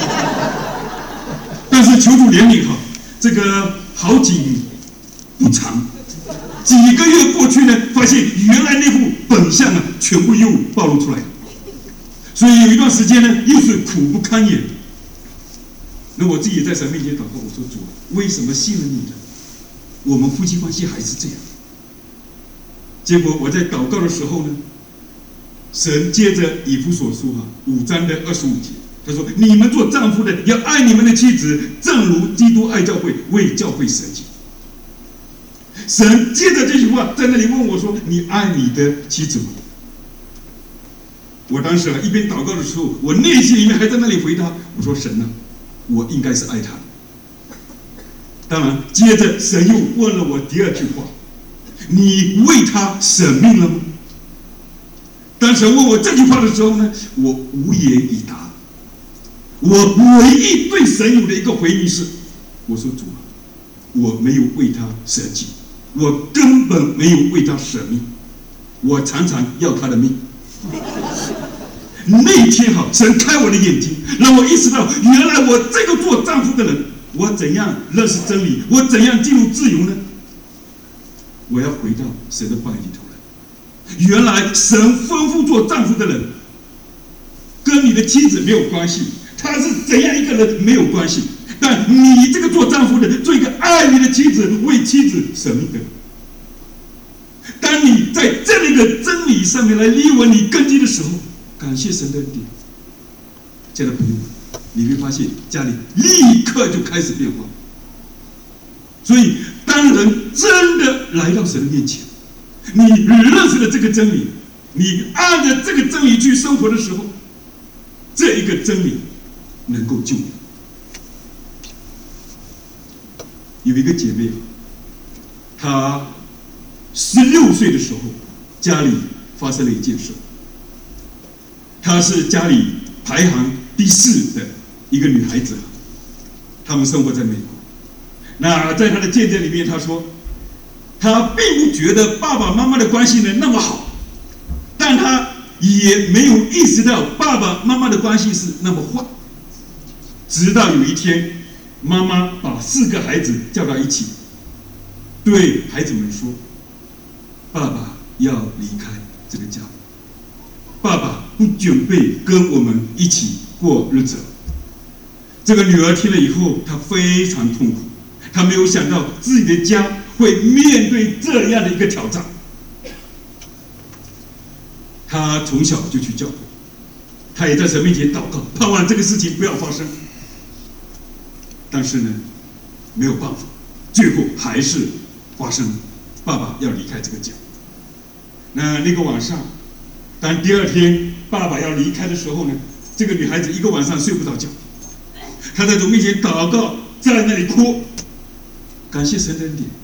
但是求主怜悯这个好景不长，几个月过去呢，发现原来那副本相全部又暴露出来了。所以有一段时间呢，又是苦不堪言。那我自己也在神面前祷告，我说主，为什么信了你呢？我们夫妻关系还是这样。结果我在祷告的时候呢，神接着以弗所书5章的25节，他说：“你们做丈夫的要爱你们的妻子，正如基督爱教会，为教会舍己。”神接着这句话在那里问我说：“你爱你的妻子吗？”我当时一边祷告的时候，我内心里面还在那里回答我说：“神我应该是爱他。”当然，接着神又问了我第二句话：“你为他舍命了吗？”当神问我这句话的时候呢，我无言以答。我唯一对神有的一个回应是：我说主我没有为他舍己，我根本没有为他舍命，我常常要他的命。 那天神开我的眼睛，让我意识到，原来我这个做丈夫的人，我怎样认识真理，我怎样进入自由呢？我要回到神的话语里头来。原来神吩咐做丈夫的人，跟你的妻子没有关系，他是怎样一个人没有关系，但你这个做丈夫的，做一个爱你的妻子，为妻子舍命的。当你在这个真理上面来立稳你根基的时候，感谢神的恩典，亲爱的朋友们，你会发现家里立刻就开始变化。所以，当人真的来到神的面前，你认识了这个真理，你按着这个真理去生活的时候，这一个真理能够救你。有一个姐妹，她16岁的时候，家里发生了一件事。她是家里排行第4的一个女孩子，她们生活在美国。那在她的见证里面，她说，她并不觉得爸爸妈妈的关系呢那么好，但她也没有意识到爸爸妈妈的关系是那么坏。直到有一天，妈妈把4个孩子叫到一起，对孩子们说，爸爸要离开这个家，爸爸不准备跟我们一起过日子了。这个女儿听了以后，她非常痛苦，她没有想到自己的家会面对这样的一个挑战。她从小就去教会，她也在神面前祷告，盼望这个事情不要发生。但是呢，没有办法，最后还是发生了，爸爸要离开这个家。那个晚上，当第2天爸爸要离开的时候呢，这个女孩子一个晚上睡不着觉，她在主面前祷告，在那里哭，感谢神的恩典。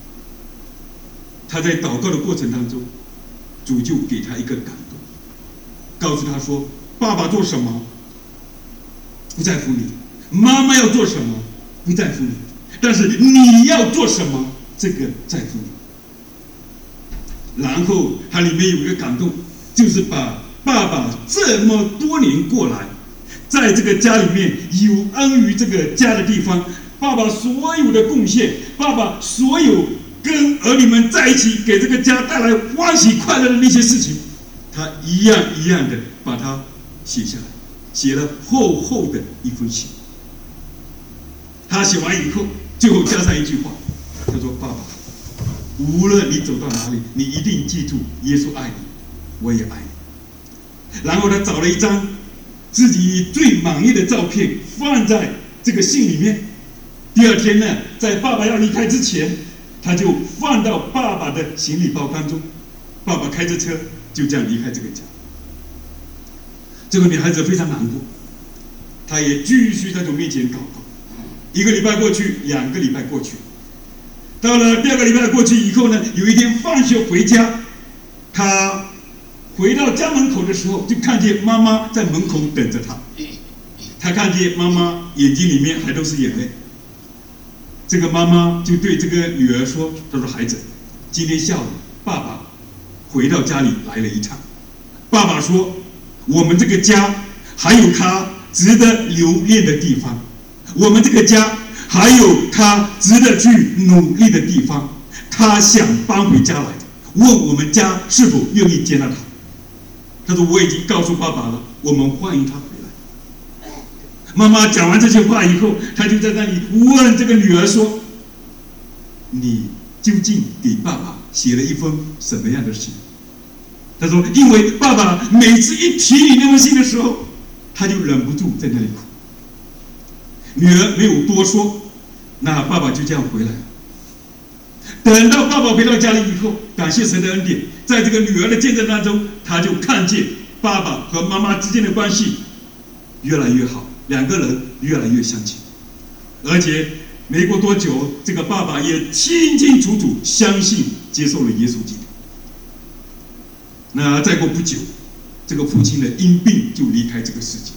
她在祷告的过程当中，主就给她一个感动，告诉她说，爸爸做什么不在乎你，妈妈要做什么不在乎你，但是你要做什么，这个在乎你。然后它里面有一个感动，就是把爸爸这么多年过来，在这个家里面有恩于这个家的地方，爸爸所有的贡献，爸爸所有跟儿女们在一起给这个家带来欢喜快乐的那些事情，他一样一样的把它写下来，写了厚厚的一封信。他写完以后，最后加上一句话，他说，爸爸，无论你走到哪里，你一定记住耶稣爱你，我也爱你。然后他找了一张自己最满意的照片放在这个信里面。第2天呢，在爸爸要离开之前，他就放到爸爸的行李包当中。爸爸开着车就这样离开这个家。这个女孩子非常难过，她也继续在主面前祷告。1个礼拜过去，2个礼拜过去，到了第2个礼拜过去以后呢，有一天放学回家，他回到家门口的时候，就看见妈妈在门口等着他。他看见妈妈眼睛里面还都是眼泪。这个妈妈就对这个女儿说，她说，孩子，今天下午爸爸回到家里来了一趟，爸爸说，我们这个家还有他值得留恋的地方，我们这个家还有他值得去努力的地方，他想搬回家来，问我们家是否愿意接纳他。他说，我已经告诉爸爸了，我们欢迎他回来。妈妈讲完这些话以后，他就在那里问这个女儿说，你究竟给爸爸写了一封什么样的信？他说，因为爸爸每次一提你那封信的时候，他就忍不住在那里哭。女儿没有多说，那爸爸就这样回来了。等到爸爸回到家里以后，感谢神的恩典，在这个女儿的见证当中，他就看见爸爸和妈妈之间的关系越来越好，2个人越来越相亲，而且没过多久，这个爸爸也清清楚楚相信接受了耶稣基督。那再过不久，这个父亲呢因病就离开这个世界。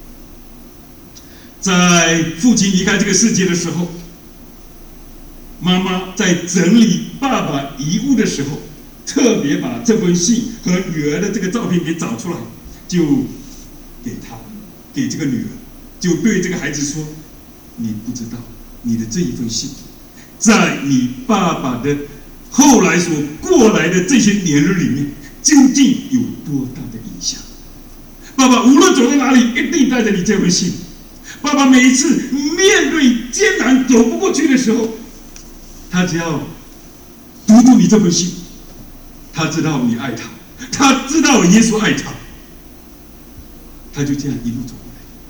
在父亲离开这个世界的时候，妈妈在整理爸爸遗物的时候，特别把这封信和女儿的这个照片给找出来，就给这个女儿，就对这个孩子说：“你不知道，你的这一封信，在你爸爸的后来所过来的这些年日里面，究竟有多大的影响？爸爸无论走到哪里，一定带着你这封信。爸爸每一次面对艰难走不过去的时候，他只要读读你这封信，他知道你爱他，他知道耶稣爱他，他就这样一路走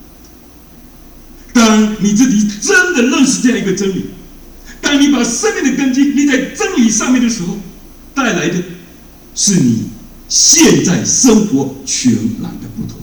过来。当你自己真的认识这样一个真理，当你把生命的根基立在真理上面的时候，带来的是你现在生活全然的不同。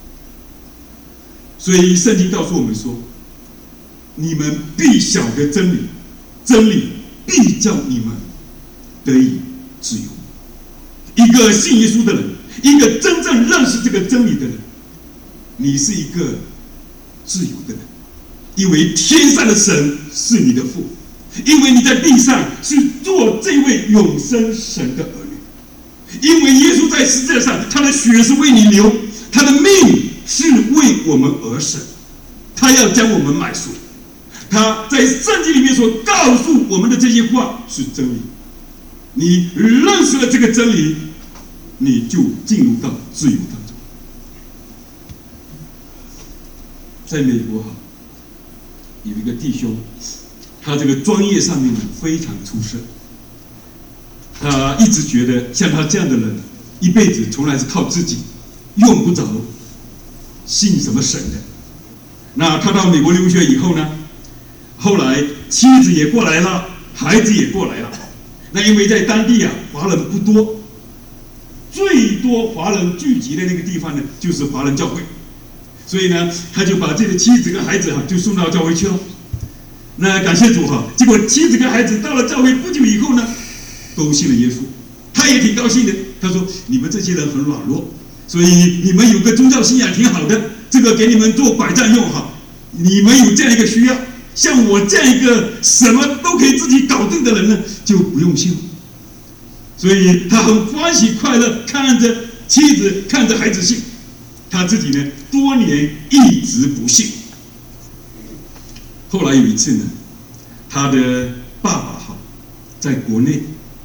所以圣经告诉我们说，你们必晓得真理，真理必叫你们得以自由。一个信耶稣的人，一个真正认识这个真理的人，你是一个自由的人，因为天上的神是你的父，因为你在地上是做这位永生神的儿女，因为耶稣在十字架上，他的血是为你流，他的命是为我们而生，他要将我们买赎。他在圣经里面所告诉我们的这些话是真理。你认识了这个真理，你就进入到自由当中。在美国有一个弟兄，他这个专业上面非常出色，他一直觉得像他这样的人，一辈子从来是靠自己，用不着信什么神的。那他到美国留学以后呢，后来妻子也过来了，孩子也过来了。那因为在当地华人不多，最多华人聚集的那个地方呢，就是华人教会，所以呢，他就把这个妻子跟孩子就送到教会去了。那感谢主结果妻子跟孩子到了教会不久以后呢，都信了耶稣。他也挺高兴的，他说：“你们这些人很软弱，所以你们有个宗教信仰挺好的，这个给你们做拐杖用你们有这样一个需要。像我这样一个什么都可以自己搞定的人呢，就不用信了。”所以他很欢喜快乐，看着妻子，看着孩子信，他自己呢，多年一直不信。后来有一次呢，他的爸爸在国内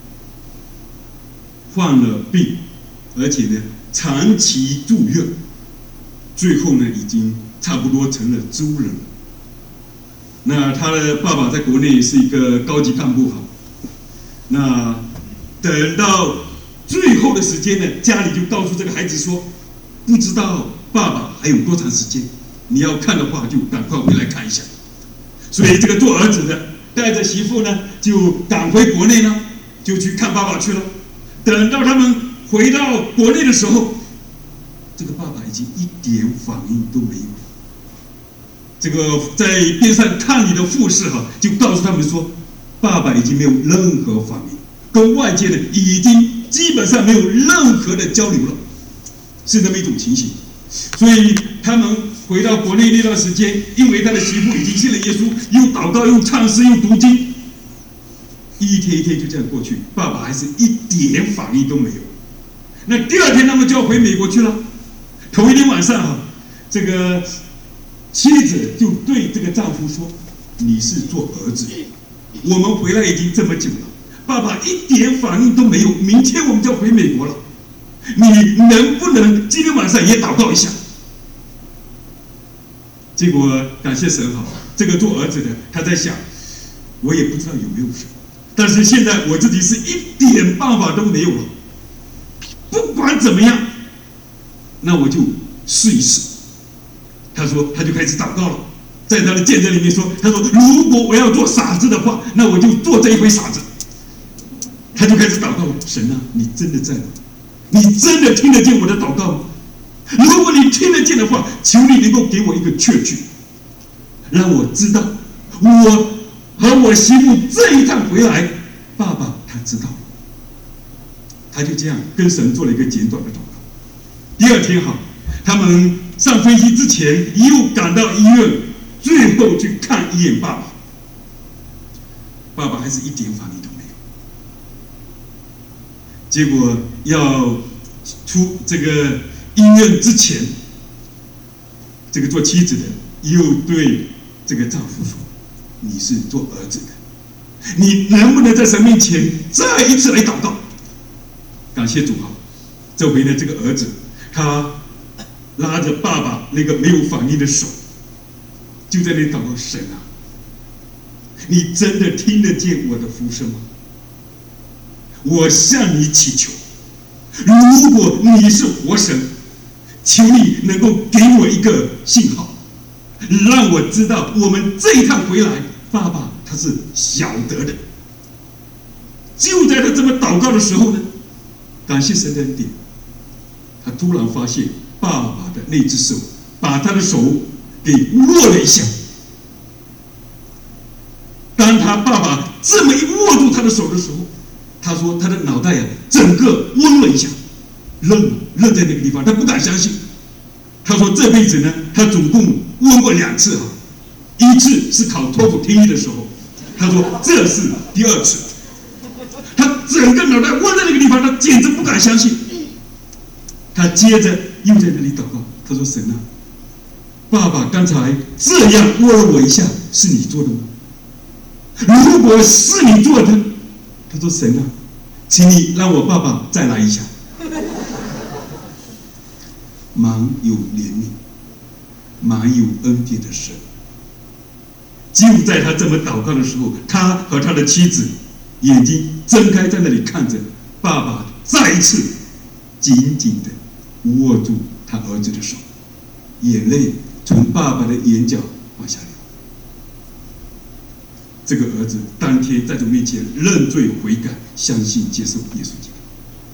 患了病，而且呢长期住院，最后呢已经差不多成了植物人了。那他的爸爸在国内是一个高级干部那等到最后的时间呢，家里就告诉这个孩子说，不知道爸爸还有多长时间，你要看的话就赶快回来看一下。所以这个做儿子的带着媳妇呢，就赶回国内呢，就去看爸爸去了。等到他们回到国内的时候，这个爸爸已经一点反应都没有了。这个在边上看你的护士就告诉他们说，爸爸已经没有任何反应，跟外界的已经基本上没有任何的交流了，是这么一种情形。所以他们回到国内那段时间，因为他的媳妇已经信了耶稣，又祷告又唱诗又读经，一天一天就这样过去，爸爸还是一点反应都没有。那第二天他们就要回美国去了。头一天晚上这个妻子就对这个丈夫说，你是做儿子，我们回来已经这么久了，爸爸一点反应都没有，明天我们就要回美国了，你能不能今天晚上也祷告一下？结果感谢神这个做儿子的他在想，我也不知道有没有神，但是现在我自己是一点办法都没有了，不管怎么样，那我就试一试。他说，他就开始祷告了，在他的见证里面说，他说，如果我要做傻子的话，那我就做这一回傻子。他就开始祷告了，神你真的在吗？你真的听得见我的祷告吗？如果你听得见的话，求你能够给我一个确据，让我知道我和我媳妇这一趟回来，爸爸他知道了。他就这样跟神做了一个简短的祷告。第二天他们上飞机之前又赶到医院，最后去看一眼爸爸。爸爸还是一点反应都没有。结果要出这个医院之前， 这个做妻子的又对这个丈夫说：“你是做儿子的，你能不能在神面前再一次来祷告？”感谢主啊！这回呢，这个儿子他拉着爸爸那个没有反应的手，就在那里祷告：“神啊，你真的听得见我的呼声吗？我向你祈求，如果你是活神，求你能够给我一个信号，让我知道我们这一趟回来，爸爸他是晓得的。”就在他这么祷告的时候呢，感谢神的恩典，他突然发现爸爸的那只手把他的手给握了一下。当他爸爸这么一握住他的手的时候，他说他的脑袋整个嗡了一下，愣在那个地方，他不敢相信。他说这辈子呢，他总共问过2次一次是考托福听力的时候，他说这是第2次。他整个脑袋嗡在那个地方，他简直不敢相信。他接着又在那里祷告，他说：“神啊，爸爸刚才这样握了我一下，是你做的吗？如果是你做的，他说神啊，请你让我爸爸再来一下。”满有怜悯、满有恩典的神，就在他这么祷告的时候，他和他的妻子眼睛睁开，在那里看着爸爸再一次紧紧的握住他儿子的手，眼泪从爸爸的眼角往下流。这个儿子当天在主面前认罪悔改，相信接受耶稣基督。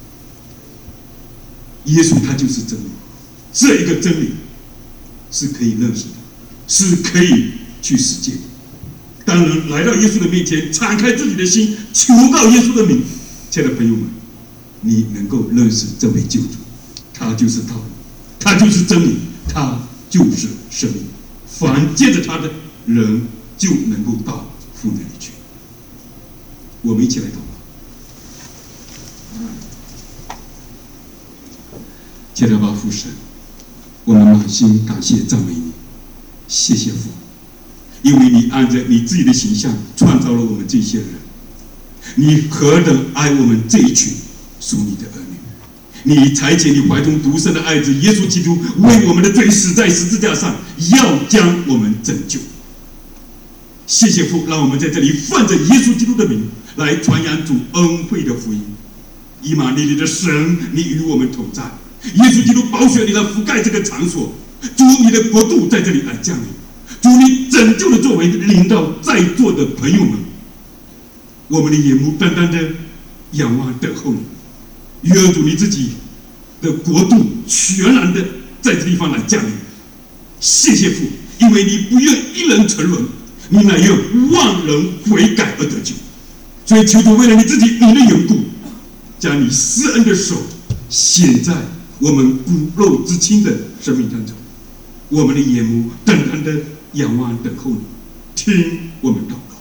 耶稣他就是真理，这一个真理是可以认识的，是可以去实践的。当人来到耶稣的面前，敞开自己的心，求告耶稣的名，亲爱的朋友们，你能够认识这位救主，他就是道路，他就是真理，他就是生命。凡接着他的人，就能够到父那里去。我们一起来祷告。亲爱的父神，我们满心感谢赞美你，谢谢父，因为你按着你自己的形象创造了我们这些人，你何等爱我们这一群属你的儿女，你差遣你怀中独生的爱子耶稣基督为我们的罪死在十字架上，要将我们拯救。谢谢父，让我们在这里奉着耶稣基督的名来传扬主恩惠的福音。以马内利的神，你与我们同在。耶稣基督宝血你来覆盖这个场所，主你的国度在这里来降临，主你拯救的作为领到在座的朋友们，我们的眼目单单的仰望等候你，愿主你自己的国度全然的在这地方来降临。谢谢父，因为你不愿一人沉沦，你乃愿万人悔改而得救。所以求主为了你自己你的缘故，将你施恩的手显在我们骨肉之亲的生命当中，我们的眼目单单的仰望等候你，听我们祷告。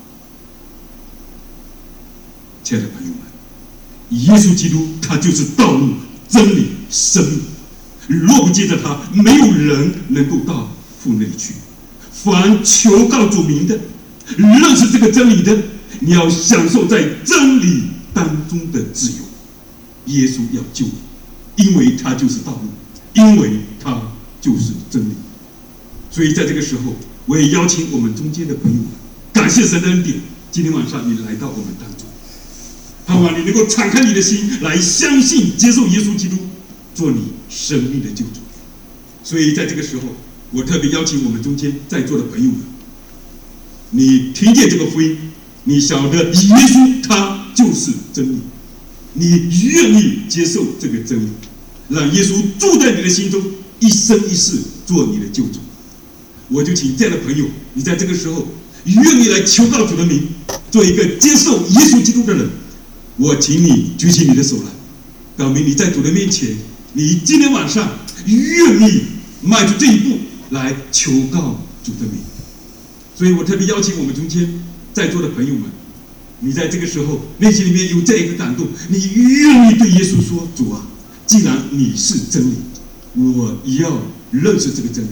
亲爱的朋友们，耶稣基督他就是道路、真理、生命，若不接着他，没有人能够到父那里去。凡求告主名的，认识这个真理的，你要享受在真理当中的自由。耶稣要救你，因为他就是道路，因为他就是真理。所以在这个时候，我也邀请我们中间的朋友们，感谢神的恩典，今天晚上你来到我们当中，盼望你能够敞开你的心来相信接受耶稣基督做你生命的救主。所以在这个时候，我特别邀请我们中间在座的朋友们，你听见这个福音，你晓得耶稣他就是真理，你愿意接受这个真理，让耶稣住在你的心中，一生一世做你的救主。我就请这样的朋友，你在这个时候愿意来求告主的名，做一个接受耶稣基督的人，我请你举起你的手来，表明你在主的面前，你今天晚上愿意迈出这一步来求告主的名。所以我特别邀请我们中间在座的朋友们，你在这个时候内心里面有这一个感动，你愿意对耶稣说：主啊，既然你是真理，我要认识这个真理，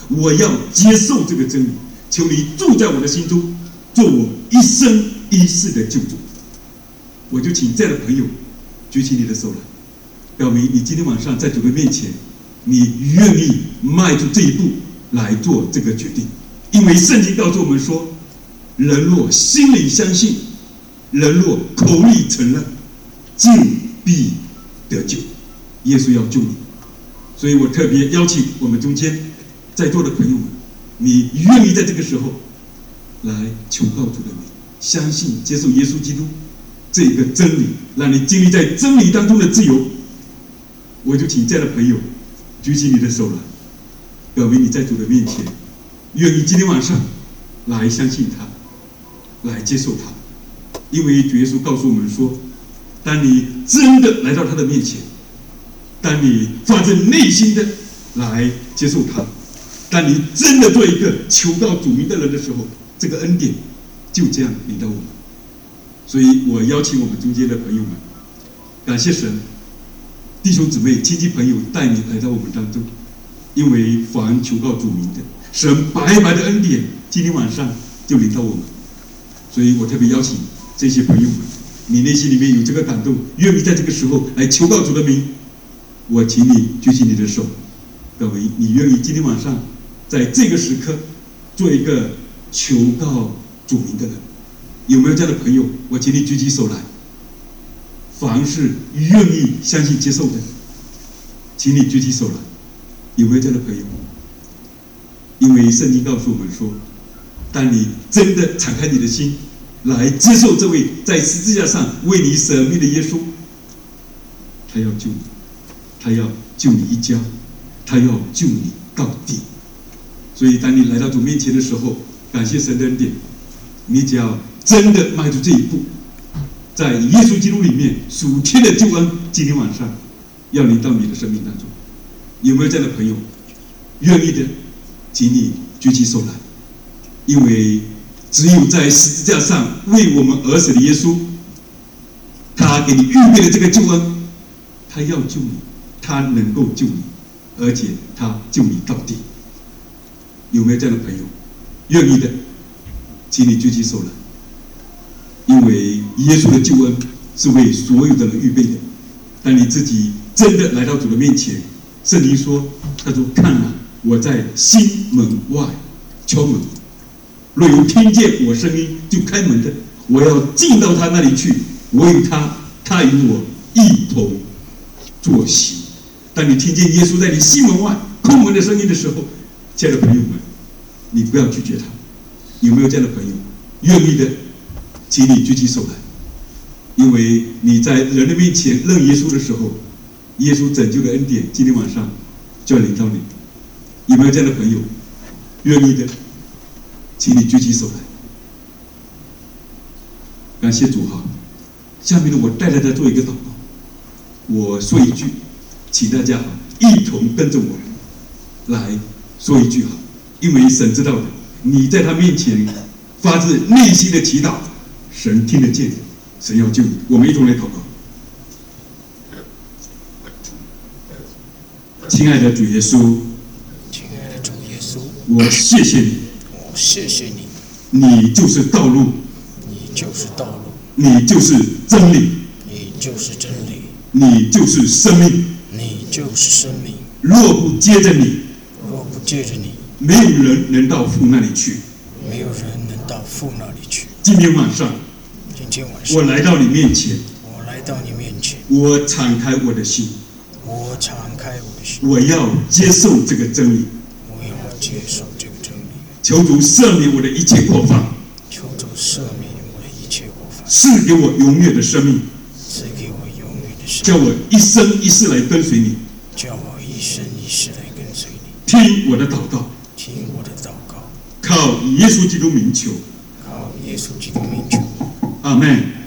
我要接受这个真理，求你住在我的心中，做我一生一世的救主。我就请这样的朋友举起你的手来，表明你今天晚上在主的面前，你愿意迈出这一步来做这个决定。因为圣经告诉我们说，人若心里相信，人若口里承认，就必得救。耶稣要救你，所以我特别邀请我们中间在座的朋友们，你愿意在这个时候来求告主的名，相信接受耶稣基督这个真理，让你经历在真理当中的自由。我就请这样的朋友举起你的手来，表明你在主的面前愿意今天晚上来相信他，来接受他。因为主耶稣告诉我们说，当你真的来到他的面前，当你发自内心的来接受他，当你真的做一个求告主名的人的时候，这个恩典就这样临到我们。所以我邀请我们中间的朋友们，感谢神，弟兄姊妹、亲戚朋友带你来到我们当中，因为凡求告主名的，神白白的恩典今天晚上就临到我们。所以我特别邀请这些朋友们，你内心里面有这个感动，愿意在这个时候来求告主的名，我请你举起你的手，表明你愿意今天晚上在这个时刻做一个求告主名的人。有没有这样的朋友？我请你举起手来。凡是愿意相信接受的，请你举起手来。有没有这样的朋友？因为圣经告诉我们说，当你真的敞开你的心来接受这位在十字架上为你舍命的耶稣，他要救你，他要救你一家，他要救你到底。所以当你来到主面前的时候，感谢神的恩典，你只要真的迈出这一步，在耶稣基督里面属天的救恩今天晚上要临到你的生命当中。有没有这样的朋友愿意的？请你举起手来。因为只有在十字架上为我们而死的耶稣，他给你预备了这个救恩，他要救你，他能够救你，而且他救你到底。有没有这样的朋友愿意的？请你举起手来。因为耶稣的救恩是为所有的人预备的。当你自己真的来到主的面前，圣经说，他说，看啊，我在心门外敲门，若有听见我声音就开门的，我要进到他那里去，我与他，他与我一同坐席。当你听见耶稣在你心门外叩门的声音的时候，亲爱的朋友们，你不要拒绝他。有没有这样的朋友愿意的？请你举起手来。因为你在人的面前认耶稣的时候，耶稣拯救的恩典今天晚上就要临到你。有没有这样的朋友愿意的？请你举起手来。感谢主哈！下面呢，我带大家做一个祷告。我说一句，请大家一同跟着我来说一句哈，因为神知道的，你在他面前发自内心的祈祷，神听得见，神要救你。我们一同来祷告。亲爱的主耶稣， 亲爱的主耶稣， 我谢谢你， 我谢谢你， 你就是道路， 你就是道路， 你就是真理， 你就是真理， 你就是生命， 你就是生命。 若不接着你， 若不借着你， 没有人能到父那里去。 没有人能到父那里去。 今天晚上， 今天晚上， 我来到你面前， 我来到你面前， 我敞开我的心， 我敞开我的心， 我要接受这个真理， 我要接受这个真理。 求主赦免我的一切过犯， 求主赦免我的一切过犯， 赐给我永远的生命， 赐给我永远的生叫命， 我一生一世来跟随你， 叫我一生一世来跟随你。 听我的祷告， 听我的祷告， 靠耶稣基督名求， 靠耶稣基督名求。 阿们。